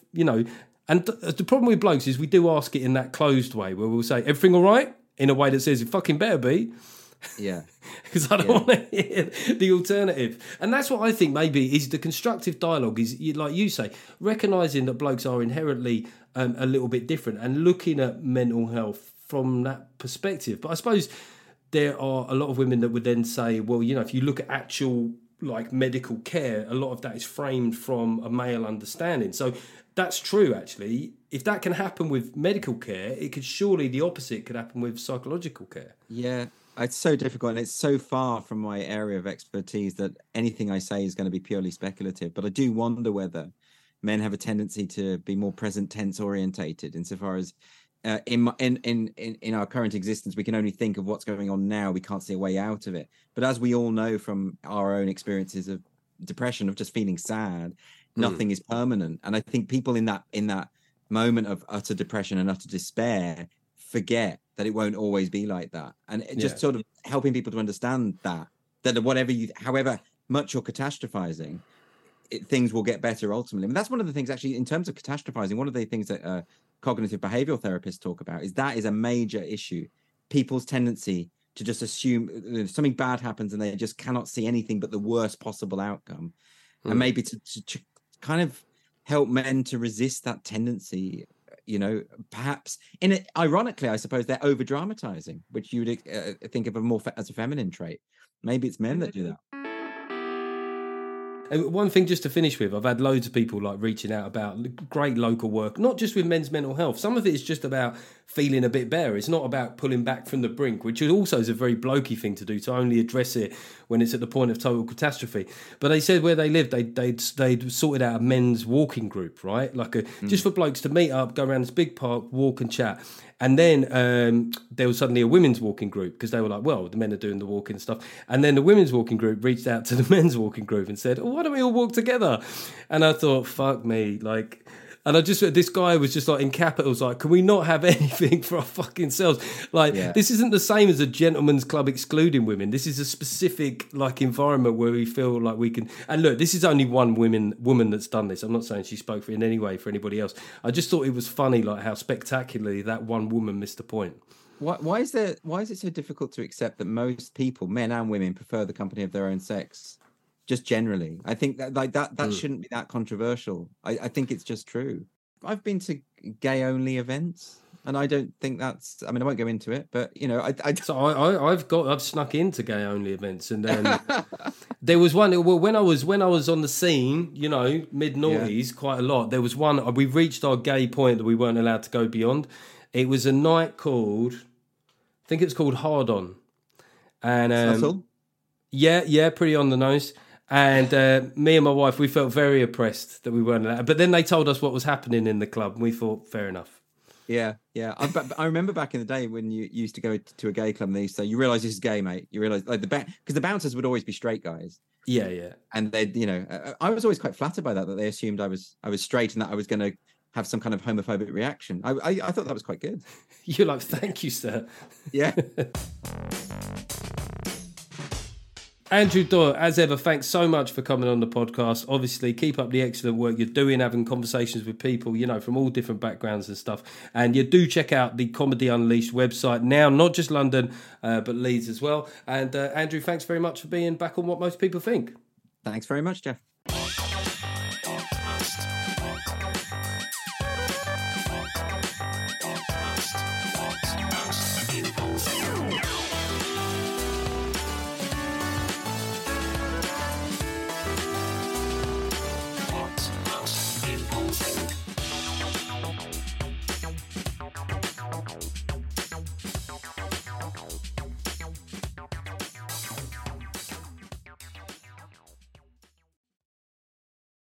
And the problem with blokes is we do ask it in that closed way where we'll say, everything all right? In a way that says, it fucking better be. Yeah. Because I don't want to hear the alternative. And that's what I think maybe is the constructive dialogue is, like you say, recognising that blokes are inherently a little bit different and looking at mental health from that perspective. But I suppose there are a lot of women that would then say, well, if you look at actual like medical care, a lot of that is framed from a male understanding. So that's true, actually. If that can happen with medical care, it could surely the opposite could happen with psychological care. Yeah. It's so difficult, and it's so far from my area of expertise that anything I say is going to be purely speculative. But I do wonder whether men have a tendency to be more present tense orientated, insofar as in our current existence we can only think of what's going on now. We can't see a way out of it. But as we all know from our own experiences of depression, of just feeling sad, nothing is permanent. And I think people in that moment of utter depression and utter despair forget that it won't always be like that, and it just sort of helping people to understand that however much you're catastrophizing, things will get better ultimately. I mean, that's one of the things actually in terms of catastrophizing. One of the things that cognitive behavioral therapists talk about is that is a major issue. People's tendency to just assume something bad happens and they just cannot see anything but the worst possible outcome, and maybe to kind of help men to resist that tendency. Perhaps ironically, I suppose they're over dramatizing, which you would think of more as a feminine trait. Maybe it's men that do that. And one thing just to finish with, I've had loads of people like reaching out about great local work, not just with men's mental health. Some of it is just about feeling a bit better. It's not about pulling back from the brink, which also is a very blokey thing to do, to only address it when it's at the point of total catastrophe. But they said where they lived, they'd sorted out a men's walking group, right? Like just for blokes to meet up, go around this big park, walk and chat. And then there was suddenly a women's walking group because they were like, well, the men are doing the walking and stuff. And then the women's walking group reached out to the men's walking group and said, oh, why don't we all walk together? And I thought, fuck me, like... And this guy was just like in capitals, like, can we not have anything for our fucking selves? Like, This isn't the same as a gentleman's club excluding women. This is a specific like environment where we feel like we can. And look, this is only one woman that's done this. I'm not saying she spoke for in any way for anybody else. I just thought it was funny, like how spectacularly that one woman missed the point. Why is it so difficult to accept that most people, men and women, prefer the company of their own sex? Just generally, I think that shouldn't be that controversial. I think it's just true. I've been to gay only events, and I don't think that's. I mean, I won't go into it, but I've snuck into gay only events, and then there was one. Well, when I was on the scene, mid noughties, quite a lot. There was one. We reached our gay point that we weren't allowed to go beyond. It was a night called, I think it's called Hard On, and pretty on the nose. And me and my wife, we felt very oppressed that we weren't allowed. But then they told us what was happening in the club, and we thought, fair enough. Yeah. I remember back in the day when you used to go to a gay club and they used to say, you realise this is gay, mate. You realise, like, because the bouncers would always be straight guys. Yeah. And they, I was always quite flattered by that they assumed I was straight and that I was going to have some kind of homophobic reaction. I thought that was quite good. You're like, thank you, sir. Yeah. Andrew Doyle, as ever, thanks so much for coming on the podcast. Obviously, keep up the excellent work you're doing, having conversations with people, from all different backgrounds and stuff. And you do check out the Comedy Unleashed website now, not just London, but Leeds as well. And Andrew, thanks very much for being back on What Most People Think. Thanks very much, Jeff.